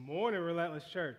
Morning, Relentless Church.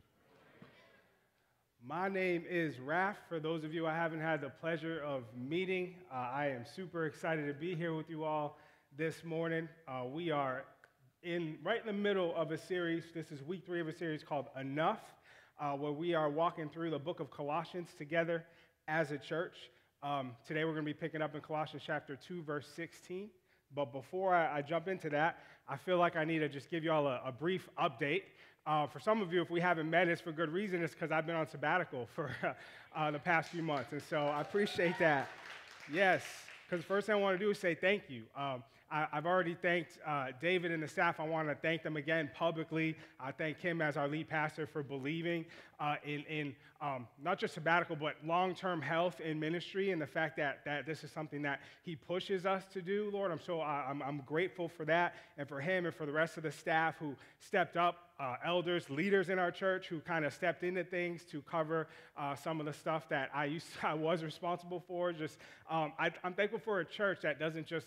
My name is Raf. For those of you I haven't had the pleasure of meeting, I am super excited to be here with you all this morning. We are right in the middle of a series. This is week 3 of a series called Enough, where we are walking through the book of Colossians together as a church. Today we're going to be picking up in Colossians chapter 2, verse 16. But before I jump into that, I feel like I need to just give you all a brief update. For some of you, if we haven't met, it's for good reason. It's because I've been on sabbatical for the past few months. And so I appreciate that. Yes, because the first thing I want to do is say thank you. I've already thanked David and the staff. I want to thank them again publicly. I thank him as our lead pastor for believing in not just sabbatical, but long-term health in ministry and the fact that this is something that he pushes us to do, Lord. I'm grateful for that and for him and for the rest of the staff who stepped up, elders, leaders in our church who kind of stepped into things to cover some of the stuff that I was responsible for. I'm thankful for a church that doesn't just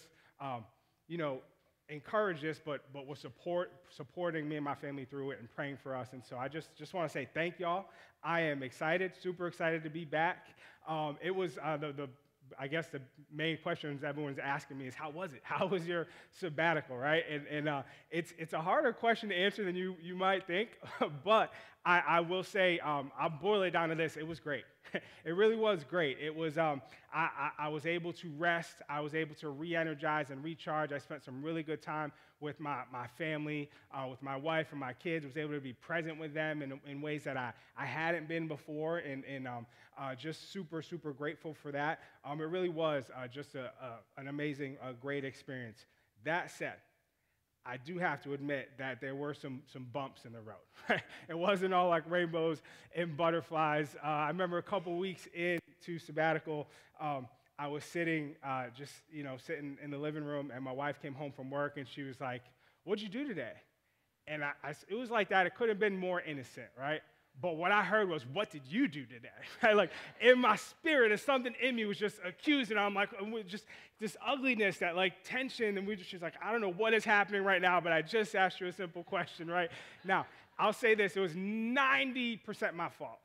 encourage this, but was supporting me and my family through it and praying for us. And so I just want to say thank y'all. I am excited, super excited to be back. It was I guess the main questions everyone's asking me is, how was it? How was your sabbatical, right? And it's a harder question to answer than you might think, but I will say, I'll boil it down to this. It was great. It really was great. It was, I was able to rest. I was able to re-energize and recharge. I spent some really good time with my family, with my wife and my kids. I was able to be present with them in ways that I hadn't been before, and just super, super grateful for that. It really was just an amazing, great experience. That said, I do have to admit that there were some bumps in the road. It wasn't all like rainbows and butterflies. I remember a couple weeks into sabbatical, I was sitting sitting in the living room, and my wife came home from work, and she was like, "What'd you do today?" And it was like that. It could have been more innocent, right? But what I heard was, "What did you do today?" Like in my spirit, and something in me was just accusing. I'm like, just this ugliness, that like tension, and she's like, "I don't know what is happening right now, but I just asked you a simple question, right?" Now, I'll say this: it was 90% my fault.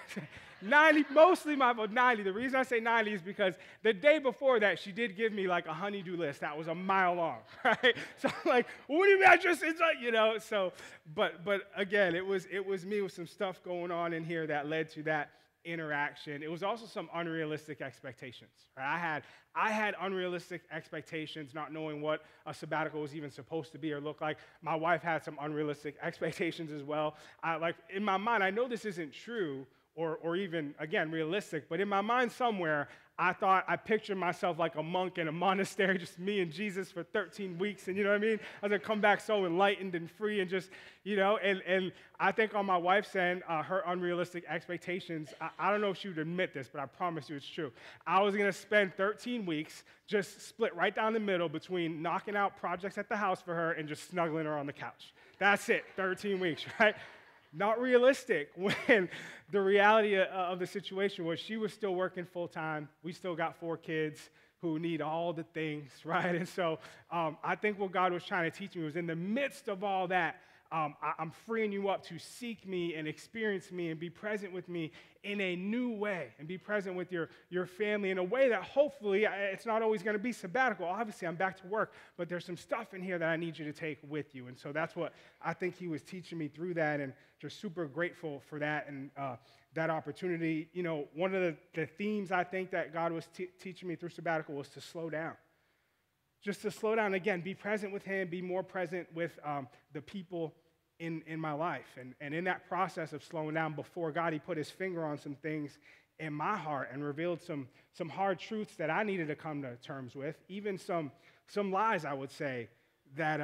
90, mostly my fault. 90. The reason I say 90 is because the day before that, she did give me like a honey-do list that was a mile long, right? So I'm like, what do you mean? It's like, So, but again, it was me with some stuff going on in here that led to that interaction. It was also some unrealistic expectations. Right? I had unrealistic expectations, not knowing what a sabbatical was even supposed to be or look like. My wife had some unrealistic expectations as well. Like in my mind, I know this isn't true or even, again, realistic, but in my mind somewhere, I pictured myself like a monk in a monastery, just me and Jesus for 13 weeks, and you know what I mean? I was going to come back so enlightened and free and just, and I think on my wife's end, her unrealistic expectations, I don't know if she would admit this, but I promise you it's true. I was going to spend 13 weeks just split right down the middle between knocking out projects at the house for her and just snuggling her on the couch. That's it, 13 weeks, right? Not realistic, when the reality of the situation was she was still working full-time. We still got 4 kids who need all the things, right? And so I think what God was trying to teach me was, in the midst of all that, I'm freeing you up to seek me and experience me and be present with me in a new way, and be present with your family in a way that hopefully it's not always going to be sabbatical. Obviously, I'm back to work, but there's some stuff in here that I need you to take with you. And so that's what I think he was teaching me through that, and just super grateful for that and that opportunity. One of the themes I think that God was teaching me through sabbatical was to slow down. Just to slow down, again, be present with him, be more present with the people in my life. And in that process of slowing down before God, he put his finger on some things in my heart and revealed some hard truths that I needed to come to terms with, even some lies, I would say, that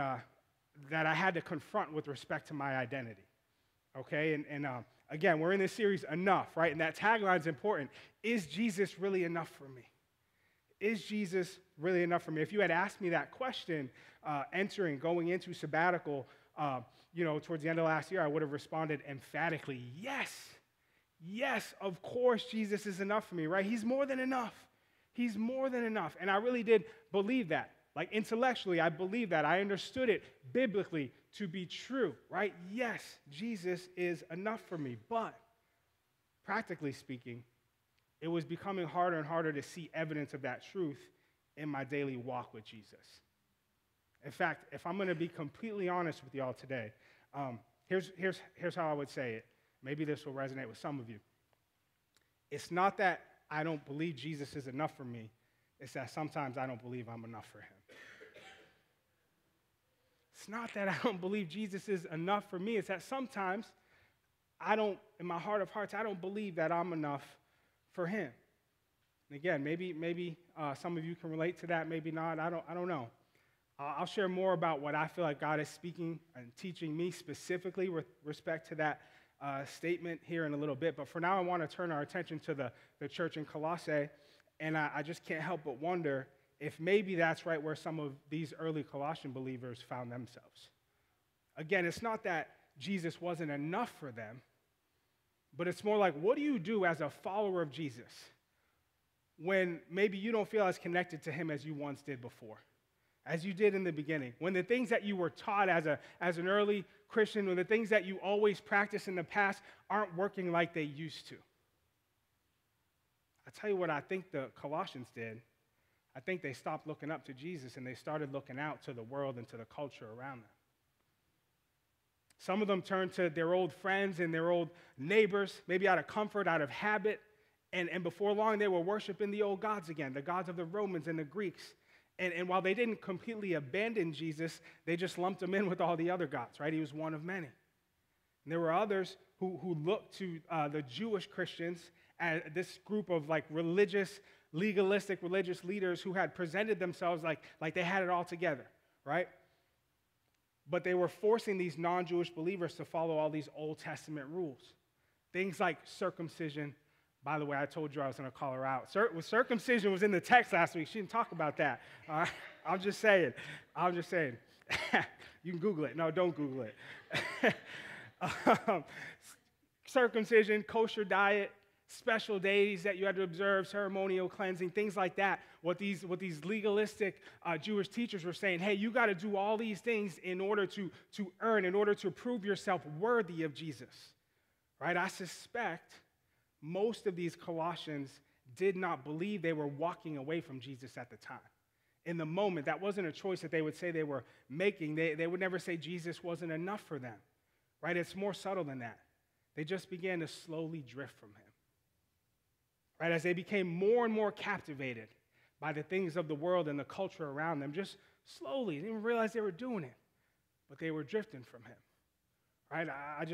I had to confront with respect to my identity. Okay? And again, we're in this series, Enough, right? And that tagline's important. Is Jesus really enough for me? Is Jesus really enough for me? If you had asked me that question going into sabbatical, towards the end of last year, I would have responded emphatically, yes. Yes, of course Jesus is enough for me, right? He's more than enough. He's more than enough. And I really did believe that. Like intellectually, I believe that. I understood it biblically to be true, right? Yes, Jesus is enough for me. But practically speaking, it was becoming harder and harder to see evidence of that truth in my daily walk with Jesus. In fact, if I'm going to be completely honest with y'all today, here's how I would say it. Maybe this will resonate with some of you. It's not that I don't believe Jesus is enough for me. It's that sometimes I don't believe I'm enough for him. It's not that I don't believe Jesus is enough for me. It's that sometimes in my heart of hearts, I don't believe that I'm enough for him. And again, maybe some of you can relate to that, maybe not. I don't know. I'll share more about what I feel like God is speaking and teaching me specifically with respect to that statement here in a little bit. But for now, I want to turn our attention to the church in Colossae. And I just can't help but wonder if maybe that's right where some of these early Colossian believers found themselves. Again, it's not that Jesus wasn't enough for them, but it's more like, what do you do as a follower of Jesus when maybe you don't feel as connected to him as you once did before, as you did in the beginning? When the things that you were taught as an early Christian, when the things that you always practiced in the past aren't working like they used to. I tell you what I think the Colossians did. I think they stopped looking up to Jesus and they started looking out to the world and to the culture around them. Some of them turned to their old friends and their old neighbors, maybe out of comfort, out of habit, and before long they were worshiping the old gods again, the gods of the Romans and the Greeks. And while they didn't completely abandon Jesus, they just lumped him in with all the other gods, right? He was one of many. And there were others who looked to the Jewish Christians as this group of like legalistic religious leaders who had presented themselves like they had it all together, right? But they were forcing these non-Jewish believers to follow all these Old Testament rules. Things like circumcision. By the way, I told you I was going to call her out. Circumcision was in the text last week. She didn't talk about that. All right? I'm just saying. You can Google it. No, don't Google it. Circumcision, kosher diet, special days that you had to observe, ceremonial cleansing, things like that. What these legalistic Jewish teachers were saying, hey, you got to do all these things in order to prove yourself worthy of Jesus, right? I suspect most of these Colossians did not believe they were walking away from Jesus at the time. In the moment, that wasn't a choice that they would say they were making. They would never say Jesus wasn't enough for them, right? It's more subtle than that. They just began to slowly drift from him. Right, as they became more and more captivated by the things of the world and the culture around them, just slowly, they didn't even realize they were doing it, but they were drifting from him. Right,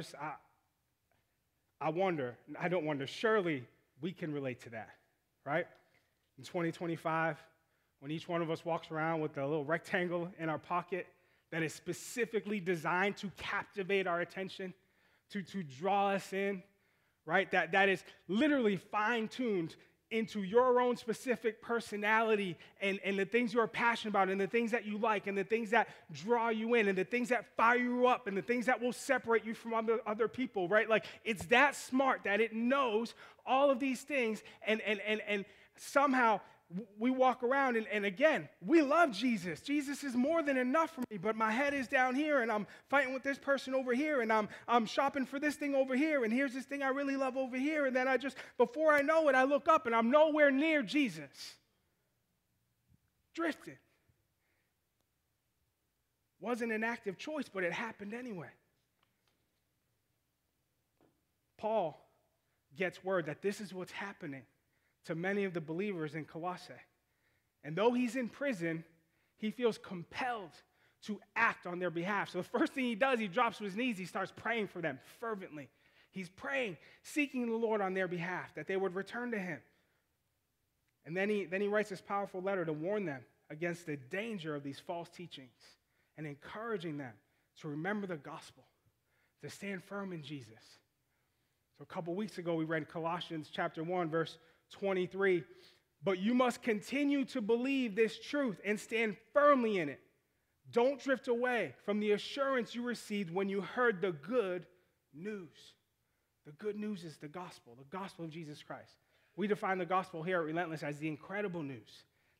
I don't wonder, surely we can relate to that, right? In 2025, when each one of us walks around with a little rectangle in our pocket that is specifically designed to captivate our attention, to draw us in, right? That is literally fine-tuned into your own specific personality and the things you're passionate about and the things that you like and the things that draw you in and the things that fire you up and the things that will separate you from other people, right? Like, it's that smart that it knows all of these things and somehow we walk around and again, we love Jesus. Jesus is more than enough for me, but my head is down here and I'm fighting with this person over here and I'm shopping for this thing over here and here's this thing I really love over here and then before I know it, I look up and I'm nowhere near Jesus. Drifted. Wasn't an active choice, but it happened anyway. Paul gets word that this is what's happening to many of the believers in Colossae. And though he's in prison, he feels compelled to act on their behalf. So the first thing he does, he drops to his knees, he starts praying for them fervently. He's praying, seeking the Lord on their behalf, that they would return to him. And then he writes this powerful letter to warn them against the danger of these false teachings and encouraging them to remember the gospel, to stand firm in Jesus. So a couple weeks ago, we read Colossians chapter 1, verse 23, but you must continue to believe this truth and stand firmly in it. Don't drift away from the assurance you received when you heard the good news. The good news is the gospel of Jesus Christ. We define the gospel here at Relentless as the incredible news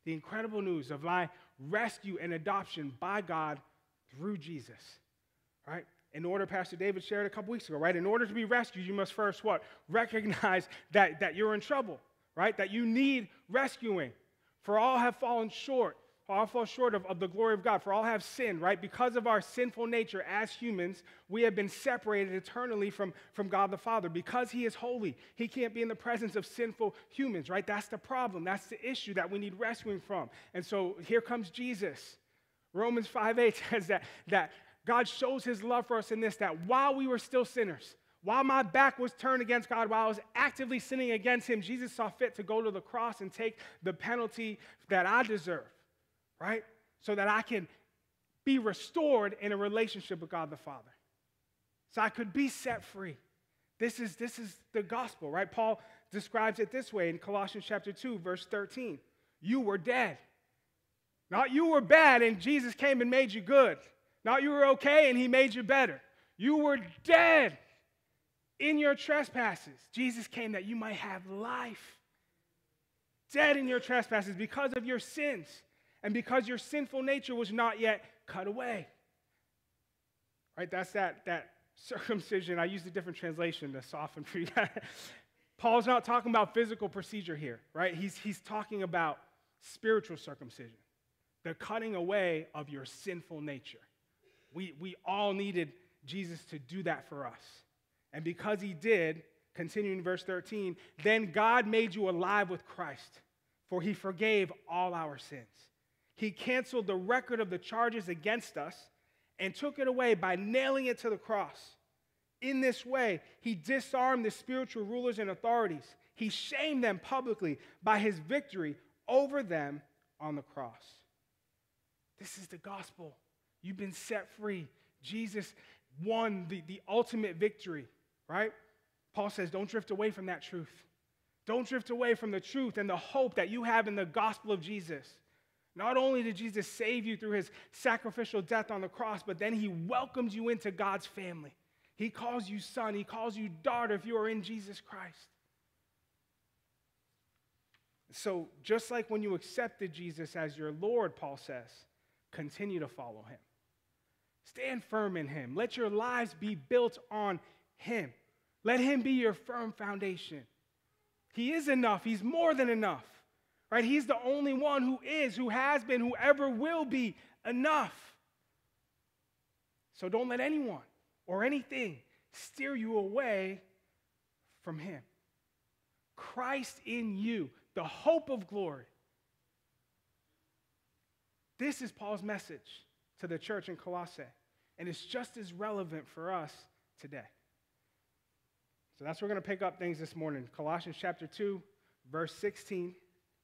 The incredible news of my rescue and adoption by God through Jesus, right? In order, Pastor David shared a couple weeks ago, right? In order to be rescued, you must first what? Recognize that you're in trouble, right? That you need rescuing. For all have fallen short. All fall short of the glory of God. For all have sinned, right? Because of our sinful nature as humans, we have been separated eternally from God the Father. Because he is holy, he can't be in the presence of sinful humans, right? That's the problem. That's the issue that we need rescuing from. And so here comes Jesus. Romans 5:8 says that God shows his love for us in this, that while we were still sinners, while my back was turned against God, while I was actively sinning against him, Jesus saw fit to go to the cross and take the penalty that I deserve, right? So that I can be restored in a relationship with God the Father. So I could be set free. This is the gospel, right? Paul describes it this way in Colossians chapter 2, verse 13. You were dead. Not you were bad and Jesus came and made you good. Not you were okay and he made you better. You were dead in your trespasses. Jesus came that you might have life. Dead in your trespasses because of your sins and because your sinful nature was not yet cut away. Right? That's that circumcision. I used a different translation to soften for you guys. Paul's not talking about physical procedure here, right? He's talking about spiritual circumcision, the cutting away of your sinful nature. We all needed Jesus to do that for us. And because he did, continuing in verse 13, then God made you alive with Christ, for he forgave all our sins. He canceled the record of the charges against us and took it away by nailing it to the cross. In this way, he disarmed the spiritual rulers and authorities. He shamed them publicly by his victory over them on the cross. This is the gospel. You've been set free. Jesus won the ultimate victory, right? Paul says, don't drift away from that truth. Don't drift away from the truth and the hope that you have in the gospel of Jesus. Not only did Jesus save you through his sacrificial death on the cross, but then he welcomes you into God's family. He calls you son. He calls you daughter if you are in Jesus Christ. So just like when you accepted Jesus as your Lord, Paul says, continue to follow him. Stand firm in him. Let your lives be built on him. Let him be your firm foundation. He is enough. He's more than enough. Right? He's the only one who is, who has been, who ever will be enough. So don't let anyone or anything steer you away from him. Christ in you, the hope of glory. This is Paul's message to the church in Colossae, and it's just as relevant for us today. So that's where we're going to pick up things this morning. Colossians chapter 2, verse 16.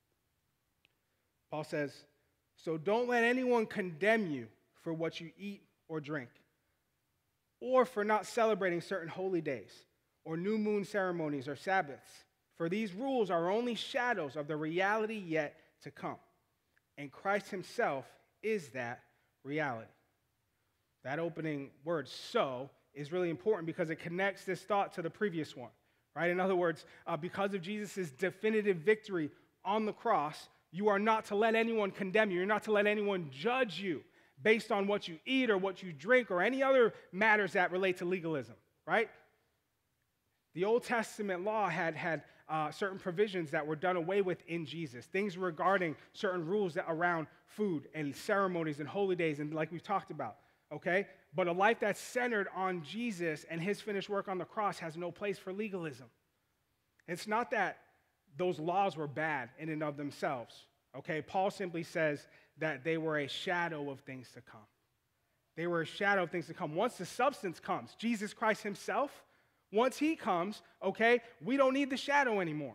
Paul says, so don't let anyone condemn you for what you eat or drink, or for not celebrating certain holy days, or new moon ceremonies or Sabbaths. For these rules are only shadows of the reality yet to come. And Christ himself is that reality. That opening word, so, is really important because it connects this thought to the previous one, right? In other words, because of Jesus' definitive victory on the cross, you are not to let anyone condemn you. You're not to let anyone judge you based on what you eat or what you drink or any other matters that relate to legalism, right? The Old Testament law had certain provisions that were done away with in Jesus, things regarding certain rules around food and ceremonies and holy days, and like we've talked about, okay? But a life that's centered on Jesus and his finished work on the cross has no place for legalism. It's not that those laws were bad in and of themselves, okay? Paul simply says that they were a shadow of things to come. They were a shadow of things to come. Once the substance comes, Jesus Christ himself, once he comes, okay, we don't need the shadow anymore.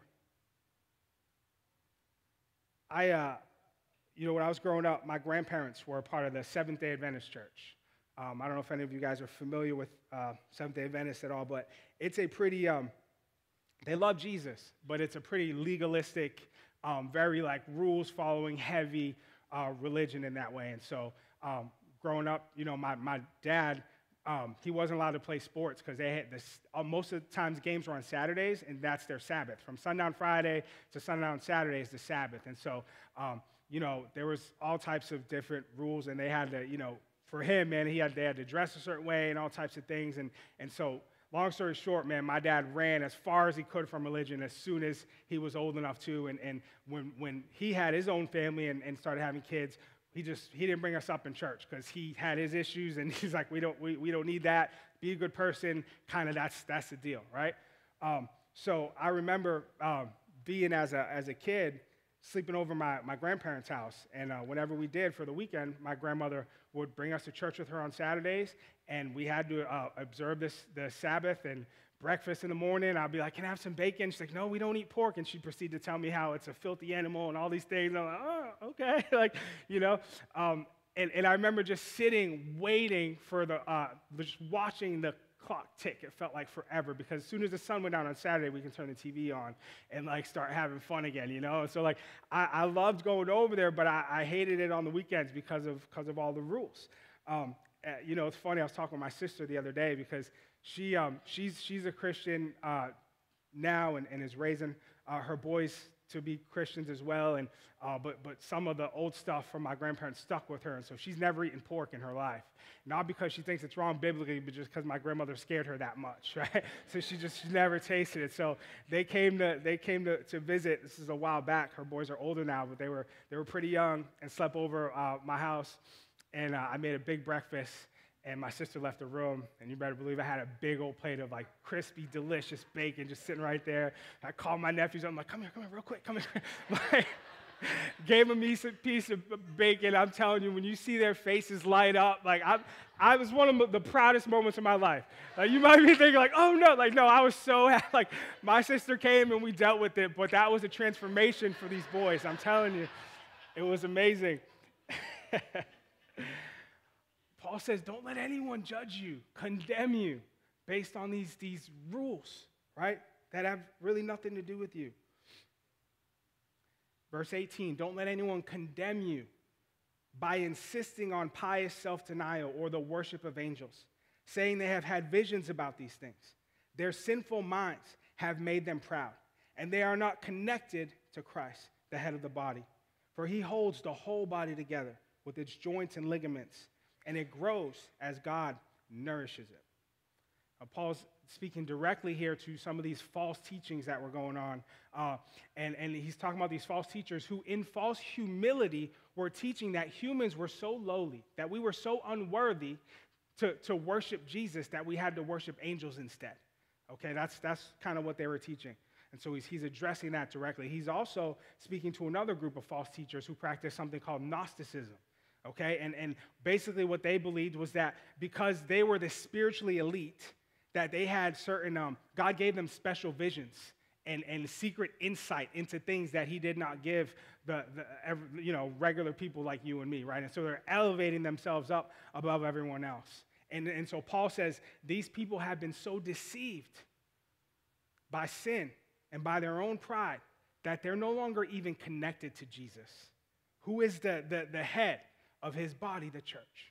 When I was growing up, my grandparents were a part of the Seventh-day Adventist Church. I don't know if any of you guys are familiar with Seventh-day Adventists at all, but it's a pretty, they love Jesus, but it's a pretty legalistic, very rules-following, heavy religion in that way. And so growing up, my dad, he wasn't allowed to play sports because they had this. Most of the times games were on Saturdays, and that's their Sabbath. From sundown Friday to sundown Saturday is the Sabbath. And so, there was all types of different rules, and they had to, for him, man, they had to dress a certain way and all types of things. And so, long story short, man, my dad ran as far as he could from religion as soon as he was old enough to. And when he had his own family and started having kids, he didn't bring us up in church because he had his issues, and he's like, we don't need that. Be a good person. Kind of that's the deal, right? So I remember being as a kid, sleeping over my grandparents' house. And whenever we did for the weekend, my grandmother would bring us to church with her on Saturdays, and we had to observe the Sabbath and breakfast in the morning. I'd be like, can I have some bacon? She's like, no, we don't eat pork. And she'd proceed to tell me how it's a filthy animal and all these things. I'm like, oh, okay. And I remember just sitting, waiting for just watching the clock tick. It felt like forever, because as soon as the sun went down on Saturday, we can turn the TV on and start having fun again, And so I loved going over there, but I hated it on the weekends because of all the rules. It's funny. I was talking with my sister the other day because she's a Christian now and is raising her boys to be Christians as well, but some of the old stuff from my grandparents stuck with her, and so she's never eaten pork in her life. Not because she thinks it's wrong biblically, but just because my grandmother scared her that much, right? So she never tasted it. So they came to visit. This is a while back. Her boys are older now, but they were pretty young and slept over my house, and I made a big breakfast. And my sister left the room, and you better believe I had a big old plate of crispy, delicious bacon just sitting right there. I called my nephews. I'm like, come here, real quick, come here. Gave them a piece of bacon. I'm telling you, when you see their faces light up, I was one of the proudest moments of my life. You might be thinking oh no, no, I was so happy. My sister came and we dealt with it, but that was a transformation for these boys. I'm telling you, it was amazing. Paul says, don't let anyone judge you, condemn you based on these rules, right, that have really nothing to do with you. Verse 18, don't let anyone condemn you by insisting on pious self-denial or the worship of angels, saying they have had visions about these things. Their sinful minds have made them proud, and they are not connected to Christ, the head of the body. For he holds the whole body together with its joints and ligaments, and it grows as God nourishes it. Paul's speaking directly here to some of these false teachings that were going on. And he's talking about these false teachers who, in false humility, were teaching that humans were so lowly, that we were so unworthy to worship Jesus, that we had to worship angels instead. Okay, that's kind of what they were teaching. And so he's addressing that directly. He's also speaking to another group of false teachers who practice something called Gnosticism. Okay, and basically what they believed was that because they were the spiritually elite, that they had certain, God gave them special visions and secret insight into things that he did not give the regular people like you and me, right? And so they're elevating themselves up above everyone else. And so Paul says these people have been so deceived by sin and by their own pride that they're no longer even connected to Jesus, who is the head of his body, the church.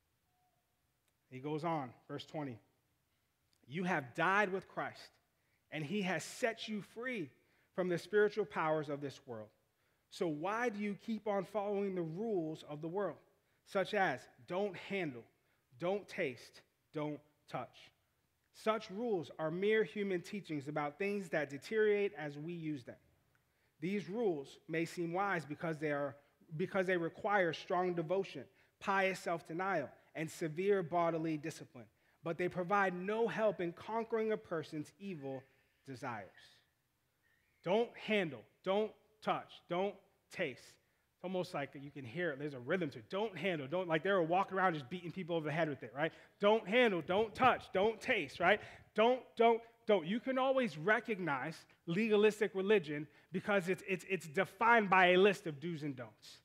He goes on, verse 20. You have died with Christ, and he has set you free from the spiritual powers of this world. So why do you keep on following the rules of the world, such as don't handle, don't taste, don't touch? Such rules are mere human teachings about things that deteriorate as we use them. These rules may seem wise because they require strong devotion, pious self-denial, and severe bodily discipline, but they provide no help in conquering a person's evil desires. Don't handle, don't touch, don't taste. It's almost like you can hear it. There's a rhythm to it. Don't handle, don't, like they were walking around just beating people over the head with it, right? Don't handle, don't touch, don't taste, right? Don't. You can always recognize legalistic religion because it's defined by a list of do's and don'ts.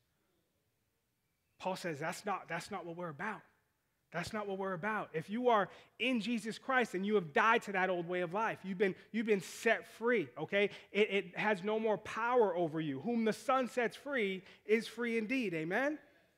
Paul says that's not what we're about. That's not what we're about. If you are in Jesus Christ and you have died to that old way of life, you've been set free, okay? It has no more power over you. Whom the Son sets free is free indeed, amen?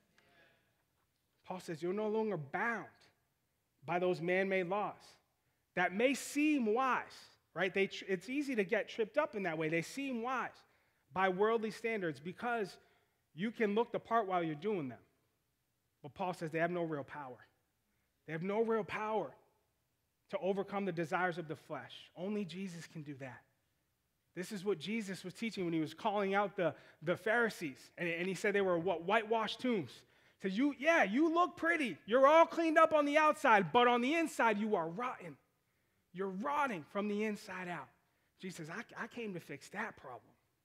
Paul says you're no longer bound by those man-made laws that may seem wise, right? It's easy to get tripped up in that way. They seem wise by worldly standards because You can look the part while you're doing them. But Paul says they have no real power. They have no real power to overcome the desires of the flesh. Only Jesus can do that. This is what Jesus was teaching when he was calling out the Pharisees. And he said they were what? Whitewashed tombs. He said, you look pretty. You're all cleaned up on the outside, but on the inside you are rotten. You're rotting from the inside out. Jesus says, I came to fix that problem.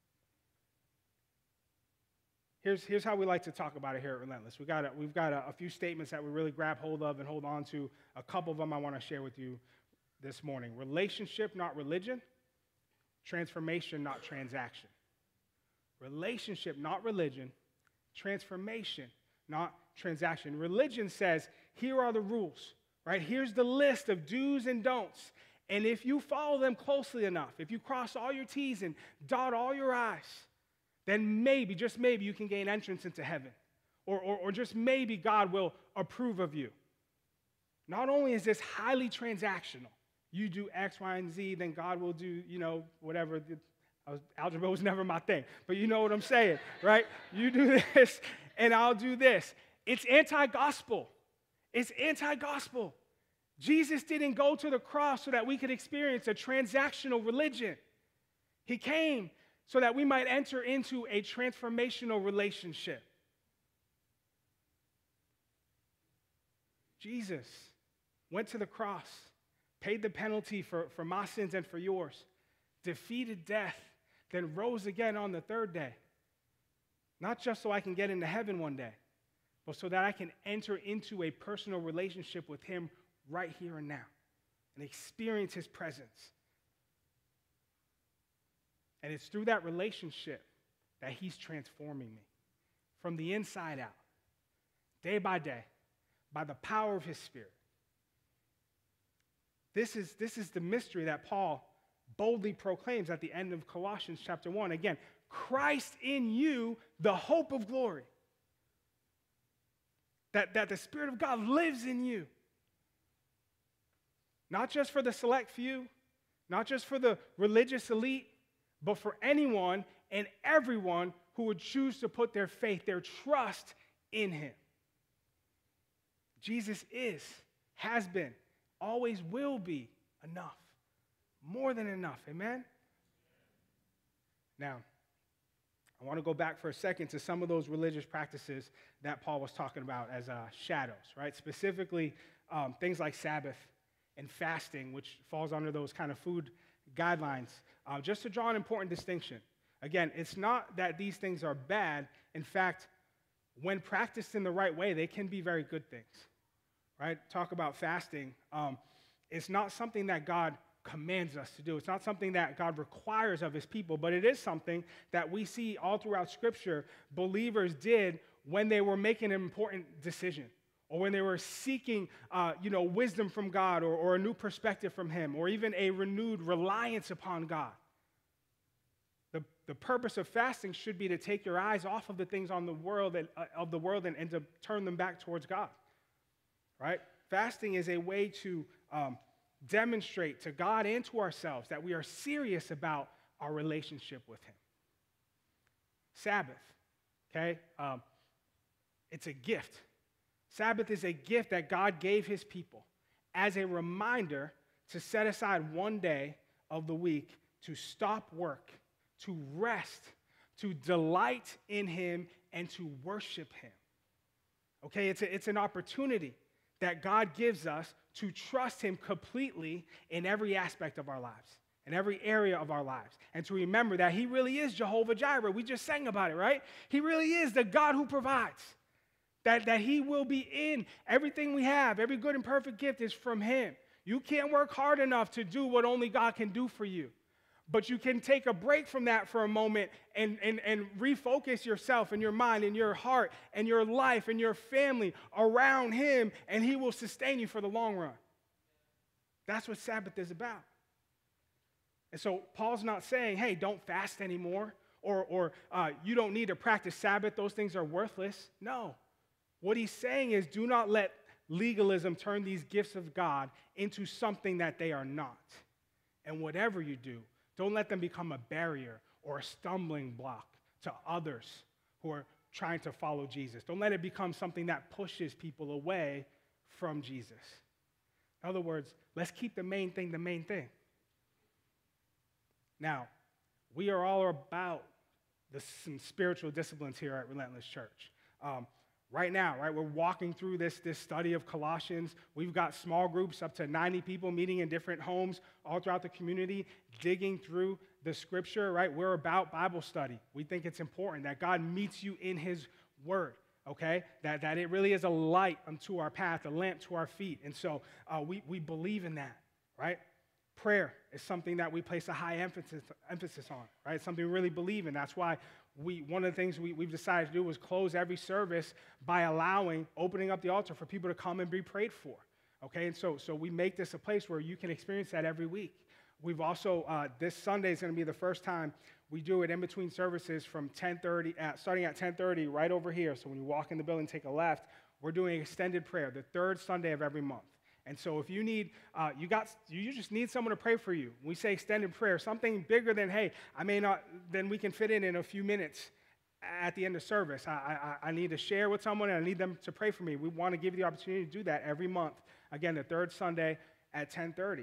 Here's how we like to talk about it here at Relentless. We've got a few statements that we really grab hold of and hold on to. A couple of them I want to share with you this morning. Relationship, not religion. Transformation, not transaction. Relationship, not religion. Transformation, not transaction. Religion says, here are the rules, right? Here's the list of do's and don'ts. And if you follow them closely enough, if you cross all your T's and dot all your I's, then maybe, just maybe, you can gain entrance into heaven. Or just maybe God will approve of you. Not only is this highly transactional, you do X, Y, and Z, then God will do, whatever. Algebra was never my thing, but you know what I'm saying, right? You do this, and I'll do this. It's anti-gospel. It's anti-gospel. Jesus didn't go to the cross so that we could experience a transactional religion. He came so that we might enter into a transformational relationship. Jesus went to the cross, paid the penalty for my sins and for yours, defeated death, then rose again on the third day. Not just so I can get into heaven one day, but so that I can enter into a personal relationship with him right here and now and experience his presence. And it's through that relationship that he's transforming me from the inside out, day by day, by the power of his Spirit. This is the mystery that Paul boldly proclaims at the end of Colossians chapter 1. Again, Christ in you, the hope of glory. That the Spirit of God lives in you. Not just for the select few, not just for the religious elite, but for anyone and everyone who would choose to put their faith, their trust in him. Jesus is, has been, always will be enough. More than enough. Amen? Now, I want to go back for a second to some of those religious practices that Paul was talking about as shadows, right? Specifically, things like Sabbath and fasting, which falls under those kind of food guidelines. Just to draw an important distinction. Again, it's not that these things are bad. In fact, when practiced in the right way, they can be very good things, right? Talk about fasting. It's not something that God commands us to do. It's not something that God requires of his people, but it is something that we see all throughout Scripture believers did when they were making an important decision, or when they were seeking wisdom from God, or a new perspective from him, or even a renewed reliance upon God. The purpose of fasting should be to take your eyes off of the things on the world and to turn them back towards God, right? Fasting is a way to demonstrate to God and to ourselves that we are serious about our relationship with him. Sabbath, okay? It's a gift. Sabbath is a gift that God gave his people as a reminder to set aside one day of the week to stop work, to rest, to delight in him, and to worship him. Okay, it's an opportunity that God gives us to trust him completely in every aspect of our lives, in every area of our lives, and to remember that he really is Jehovah Jireh. We just sang about it, right? He really is the God who provides. That he will be in everything we have. Every good and perfect gift is from him. You can't work hard enough to do what only God can do for you. But you can take a break from that for a moment and refocus yourself and your mind and your heart and your life and your family around him, and he will sustain you for the long run. That's what Sabbath is about. And so Paul's not saying, hey, don't fast anymore, or you don't need to practice Sabbath. Those things are worthless. No. What he's saying is, do not let legalism turn these gifts of God into something that they are not. And whatever you do, don't let them become a barrier or a stumbling block to others who are trying to follow Jesus. Don't let it become something that pushes people away from Jesus. In other words, let's keep the main thing the main thing. Now, we are all about some spiritual disciplines here at Relentless Church. Right now, right, we're walking through this study of Colossians. We've got small groups, up to 90 people meeting in different homes all throughout the community, digging through the scripture, right? We're about Bible study. We think it's important that God meets you in his word, okay? That it really is a light unto our path, a lamp to our feet. And so we believe in that, right? Prayer is something that we place a high emphasis on, right? It's something we really believe in. That's why one of the things we've decided to do was close every service by opening up the altar for people to come and be prayed for, okay? And so we make this a place where you can experience that every week. We've also, this Sunday is going to be the first time we do it in between services from starting at 10:30 right over here. So when you walk in the building, take a left, we're doing extended prayer, the third Sunday of every month. And so if you need, you just need someone to pray for you. We say extended prayer, something bigger than, hey, then we can fit in a few minutes at the end of service. I need to share with someone and I need them to pray for me. We want to give you the opportunity to do that every month. Again, the third Sunday at 10:30.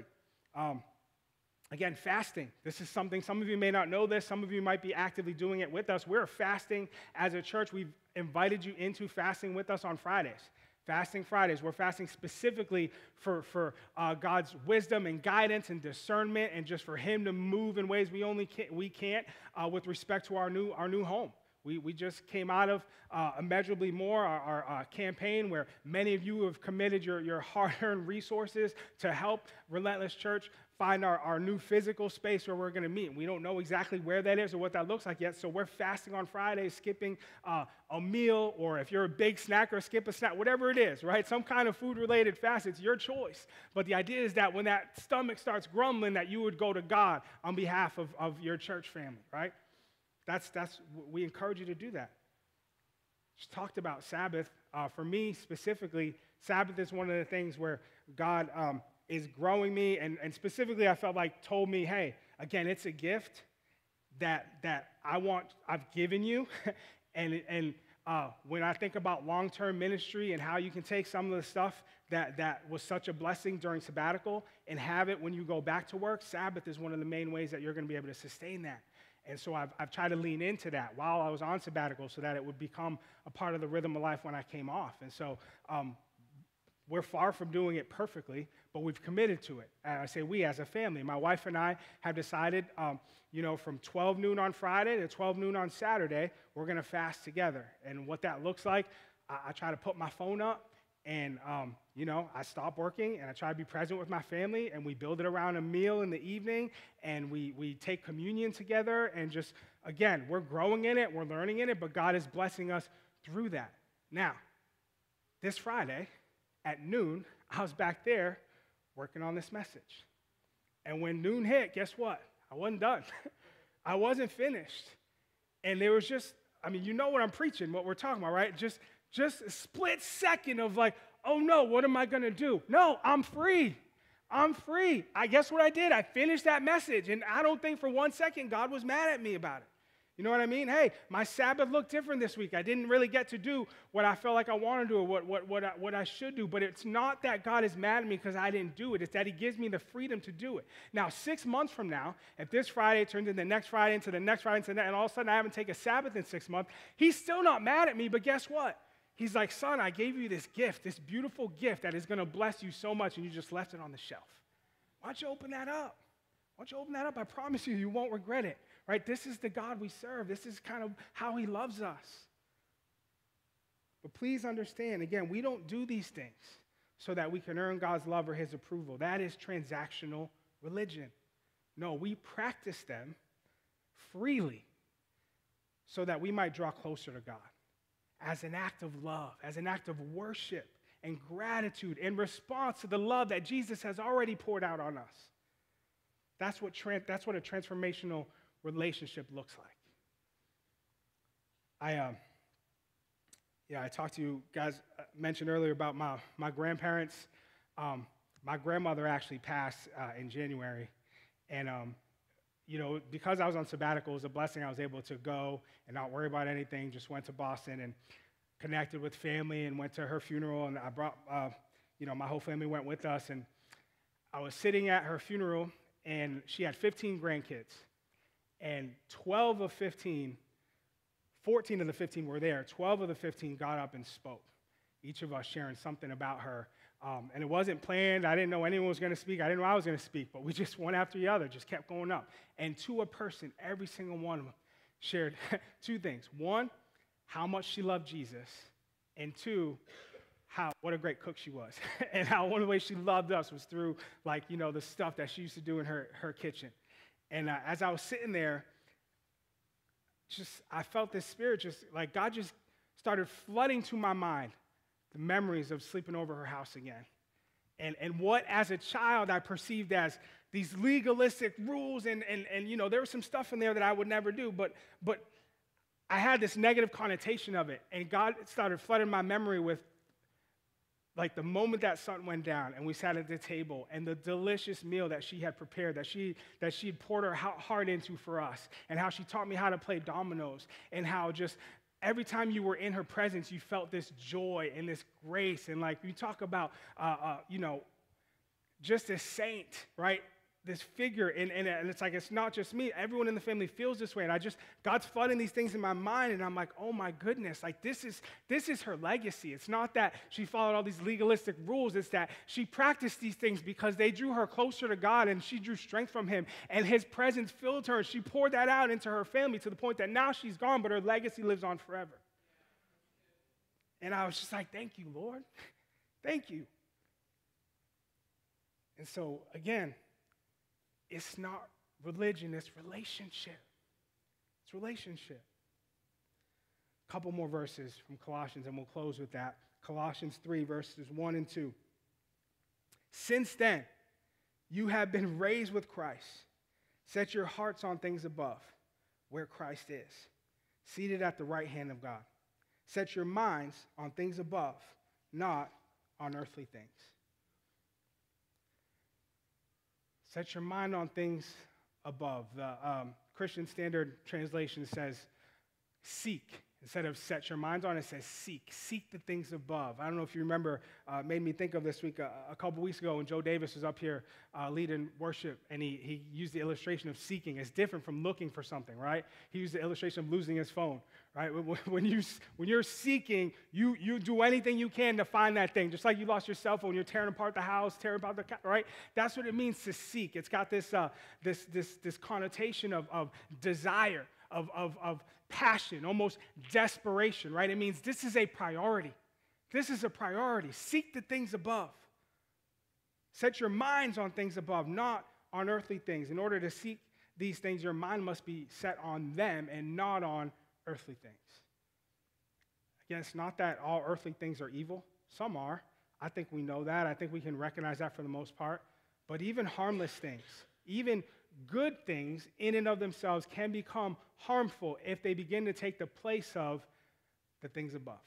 Again, fasting. This is something, some of you may not know this. Some of you might be actively doing it with us. We're fasting as a church. We've invited you into fasting with us on Fridays. Fasting Fridays. We're fasting specifically for God's wisdom and guidance and discernment, and just for him to move in ways we can't with respect to our new home. We just came out of Immeasurably More, our campaign, where many of you have committed your hard-earned resources to help Relentless Church find our new physical space where we're going to meet. We don't know exactly where that is or what that looks like yet, so we're fasting on Fridays, skipping a meal, or if you're a big snacker, skip a snack, whatever it is, right? Some kind of food-related fast, it's your choice. But the idea is that when that stomach starts grumbling, that you would go to God on behalf of your church family, right? We encourage you to do that. Just talked about Sabbath. For me specifically, Sabbath is one of the things where God is growing me, and specifically I felt like told me, hey, again, it's a gift that I've given you, and when I think about long-term ministry and how you can take some of the stuff that was such a blessing during sabbatical and have it when you go back to work, Sabbath is one of the main ways that you're going to be able to sustain that. And so I've tried to lean into that while I was on sabbatical so that it would become a part of the rhythm of life when I came off. And so we're far from doing it perfectly, but we've committed to it. And I say we as a family. My wife and I have decided, from 12 noon on Friday to 12 noon on Saturday, we're going to fast together. And what that looks like, I try to put my phone up, and, I stop working, and I try to be present with my family, and we build it around a meal in the evening, and we take communion together, and just, again, we're growing in it, we're learning in it, but God is blessing us through that. Now, this Friday at noon, I was back there working on this message. And when noon hit, guess what? I wasn't done. I wasn't finished. And there was just, you know what I'm preaching, what we're talking about, right? Just a split second of like, oh no, what am I going to do? No, I'm free. I'm free. I guess what I did? I finished that message, and I don't think for 1 second God was mad at me about it. You know what I mean? Hey, my Sabbath looked different this week. I didn't really get to do what I felt like I wanted to do or what I should do, but it's not that God is mad at me because I didn't do it. It's that he gives me the freedom to do it. Now, 6 months from now, if this Friday turns into the next Friday, into the next Friday, into that, and all of a sudden I haven't taken a Sabbath in 6 months, he's still not mad at me, but guess what? He's like, son, I gave you this gift, this beautiful gift that is going to bless you so much, and you just left it on the shelf. Why don't you open that up? Why don't you open that up? I promise you, you won't regret it. Right? This is the God we serve. This is kind of how he loves us. But please understand, again, we don't do these things so that we can earn God's love or his approval. That is transactional religion. No, we practice them freely so that we might draw closer to God as an act of love, as an act of worship and gratitude in response to the love that Jesus has already poured out on us. That's what a transformational relationship looks like. I talked to you guys, mentioned earlier about my grandparents. My grandmother actually passed in January, and because I was on sabbatical, it was a blessing. I was able to go and not worry about anything. Just went to Boston and connected with family and went to her funeral. And I brought, my whole family went with us. And I was sitting at her funeral, and she had 15 grandkids. And 14 of the 15 were there. 12 of the 15 got up and spoke, each of us sharing something about her. And it wasn't planned. I didn't know anyone was going to speak. I didn't know I was going to speak, but we just one after the other just kept going up. And to a person, every single one of them shared two things. One, how much she loved Jesus. And two, what a great cook she was. And how one of the ways she loved us was through, the stuff that she used to do in her kitchen. And as I was sitting there, I felt this spirit, God just started flooding to my mind the memories of sleeping over her house again. And what, as a child, I perceived as these legalistic rules, and there was some stuff in there that I would never do, but I had this negative connotation of it, and God started flooding my memory with, the moment that sun went down, and we sat at the table, and the delicious meal that she had prepared, that she had poured her heart into for us, and how she taught me how to play dominoes, and how just every time you were in her presence, you felt this joy and this grace. And you talk about, just a saint, right? This figure. And it's it's not just me. Everyone in the family feels this way. And God's flooding these things in my mind. And I'm like, oh my goodness, this is her legacy. It's not that she followed all these legalistic rules. It's that she practiced these things because they drew her closer to God, and she drew strength from him. And his presence filled her. And she poured that out into her family to the point that now she's gone, but her legacy lives on forever. And I was just like, thank you, Lord. Thank you. And so, again, it's not religion, it's relationship. It's relationship. A couple more verses from Colossians, and we'll close with that. Colossians 3, verses 1 and 2. Since then, you have been raised with Christ. Set your hearts on things above, where Christ is, seated at the right hand of God. Set your minds on things above, not on earthly things. Set your mind on things above. The Christian Standard Translation says, seek. Instead of set your minds on, it says seek. Seek the things above. I don't know if you remember, made me think of this week, a couple weeks ago when Joe Davis was up here leading worship, and he used the illustration of seeking. It's different from looking for something, right? He used the illustration of losing his phone, right? When you're seeking, you do anything you can to find that thing. Just like you lost your cell phone, you're tearing apart the house, tearing apart the car, right? That's what it means to seek. It's got this connotation of desire, of passion, almost desperation, right? It means this is a priority. This is a priority. Seek the things above. Set your minds on things above, not on earthly things. In order to seek these things, your mind must be set on them and not on earthly things. Again, it's not that all earthly things are evil. Some are. I think we know that. I think we can recognize that for the most part. But even harmless things, even good things in and of themselves can become harmful if they begin to take the place of the things above.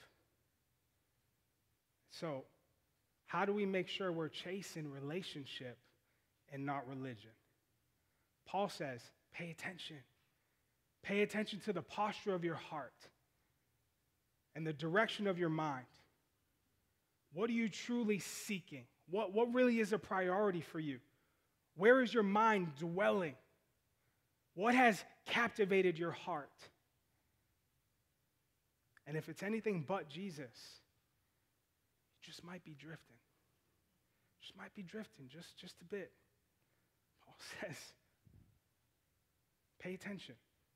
So, how do we make sure we're chasing relationship and not religion? Paul says, pay attention. Pay attention to the posture of your heart and the direction of your mind. What are you truly seeking? What really is a priority for you? Where is your mind dwelling? What has captivated your heart? And if it's anything but Jesus, you just might be drifting. Just might be drifting just a bit. Paul says, pay attention.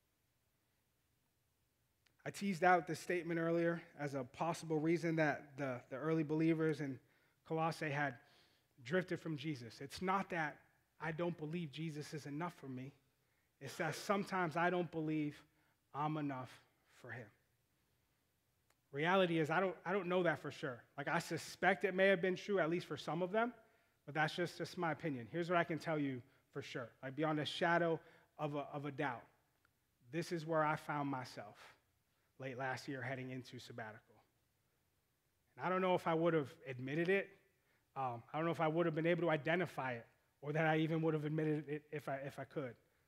I teased out this statement earlier as a possible reason that the early believers in Colossae had drifted from Jesus. It's not that I don't believe Jesus is enough for me. It's that sometimes I don't believe I'm enough for him. Reality is I don't know that for sure. I suspect it may have been true, at least for some of them, but that's just my opinion. Here's what I can tell you for sure. Beyond a shadow of a doubt. This is where I found myself late last year heading into sabbatical. And I don't know if I would have admitted it. I don't know if I would have been able to identify it, or that I even would have admitted it if I could.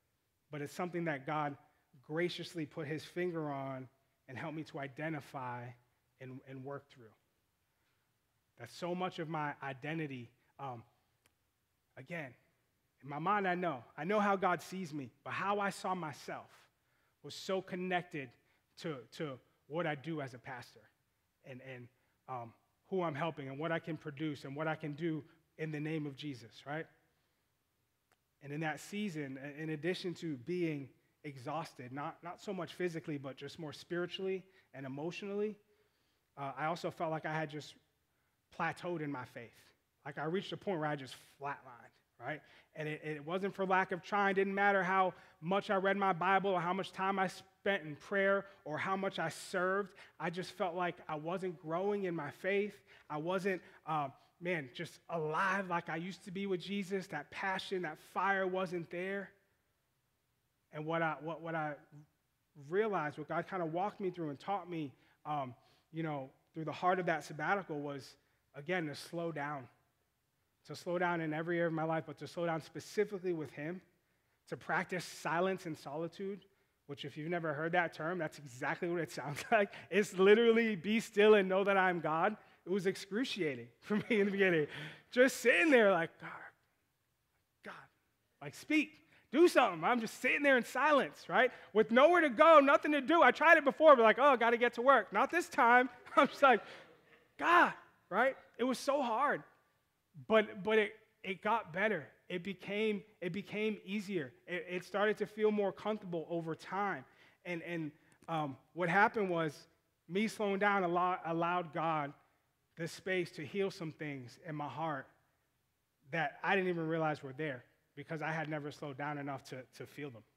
but it's something that God graciously put his finger on and helped me to identify and work through. That's so much of my identity. Again, in my mind, I know how God sees me, but how I saw myself was so connected to what I do as a pastor and who I'm helping and what I can produce and what I can do in the name of Jesus, right? And in that season, in addition to being exhausted, not so much physically, but just more spiritually and emotionally, I also felt like I had just plateaued in my faith. Like I reached a point where I just flatlined, right? And it wasn't for lack of trying. It didn't matter how much I read my Bible or how much time I spent in prayer or how much I served. I just felt like I wasn't growing in my faith. I wasn't, just alive like I used to be with Jesus. That passion, that fire wasn't there. And what I realized, what God kind of walked me through and taught me, through the heart of that sabbatical was, again, to slow down. To slow down in every area of my life, but to slow down specifically with him, to practice silence and solitude, which if you've never heard that term, that's exactly what it sounds like. It's literally be still and know that I'm God. It was excruciating for me in the beginning. Just sitting there like, God, like speak, do something. I'm just sitting there in silence, right? With nowhere to go, nothing to do. I tried it before, but like, got to get to work. Not this time. I'm just like, God, right? It was so hard. But it got better. It became easier. It started to feel more comfortable over time. And what happened was me slowing down allowed God the space to heal some things in my heart that I didn't even realize were there because I had never slowed down enough to feel them.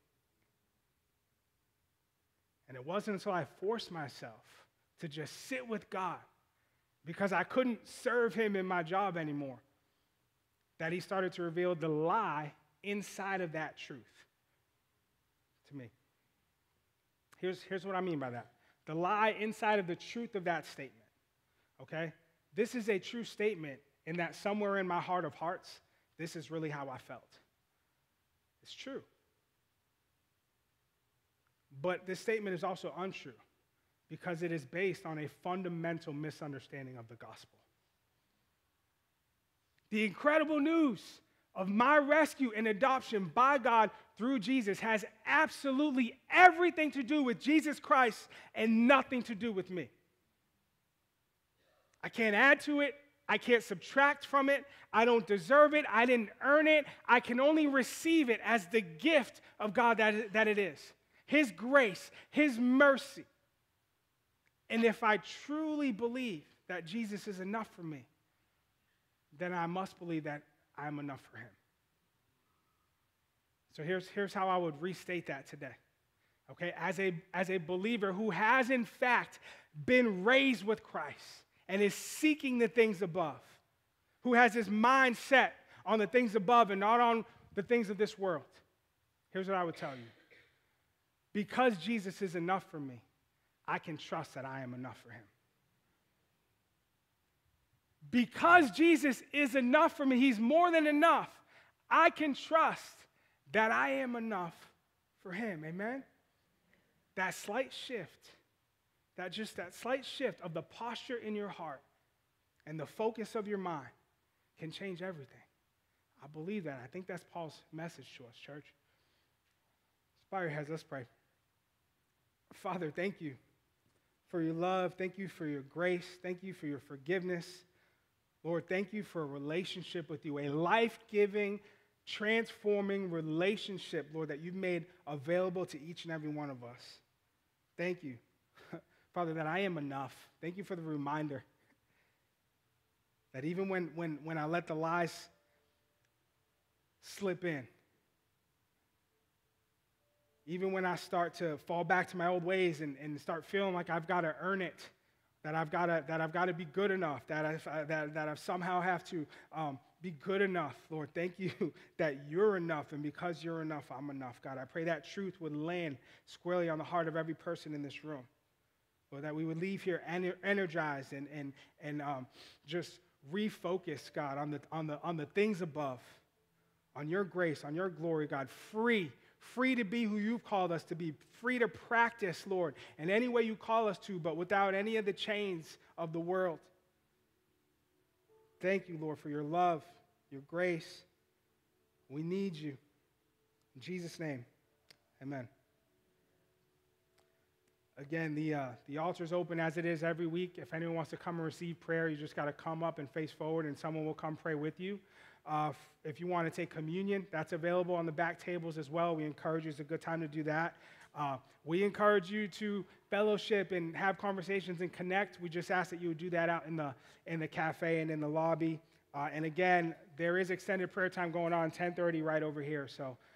And it wasn't until I forced myself to just sit with God because I couldn't serve him in my job anymore that he started to reveal the lie inside of that truth to me. Here's what I mean by that. The lie inside of the truth of that statement, okay? This is a true statement in that somewhere in my heart of hearts, this is really how I felt. It's true. But this statement is also untrue because it is based on a fundamental misunderstanding of the gospel. The incredible news of my rescue and adoption by God through Jesus has absolutely everything to do with Jesus Christ and nothing to do with me. I can't add to it. I can't subtract from it. I don't deserve it. I didn't earn it. I can only receive it as the gift of God that it is. His grace, his mercy. And if I truly believe that Jesus is enough for me, then I must believe that I'm enough for him. So here's how I would restate that today. Okay, as a believer who has in fact been raised with Christ and is seeking the things above, who has his mind set on the things above and not on the things of this world, here's what I would tell you. Because Jesus is enough for me, I can trust that I am enough for him. Because Jesus is enough for me, he's more than enough, I can trust that I am enough for him. Amen? That slight shift, that slight shift of the posture in your heart and the focus of your mind can change everything. I believe that. I think that's Paul's message to us, church. Let's bow your heads. Let's pray. Father, thank you for your love. Thank you for your grace. Thank you for your forgiveness. Lord, thank you for a relationship with you, a life-giving, transforming relationship, Lord, that you've made available to each and every one of us. Thank you, Father, that I am enough. Thank you for the reminder that even when I let the lies slip in, even when I start to fall back to my old ways and start feeling like I've got to earn it, that I've got to be good enough, that I somehow have to be good enough, Lord. Thank you that you're enough, and because you're enough, I'm enough, God. I pray that truth would land squarely on the heart of every person in this room, Lord, that we would leave here energized and just refocus, God, on the things above, on your grace, on your glory, God, free free to be who you've called us to be, free to practice, Lord, in any way you call us to, but without any of the chains of the world. Thank you, Lord, for your love, your grace. We need you. In Jesus' name, amen. Again, the altar is open as it is every week. If anyone wants to come and receive prayer, you just got to come up and face forward, and someone will come pray with you. If you want to take communion, that's available on the back tables as well. We encourage you. It's a good time to do that. We encourage you to fellowship and have conversations and connect. We just ask that you would do that out in the cafe and in the lobby. And again, there is extended prayer time going on 10:30 right over here. So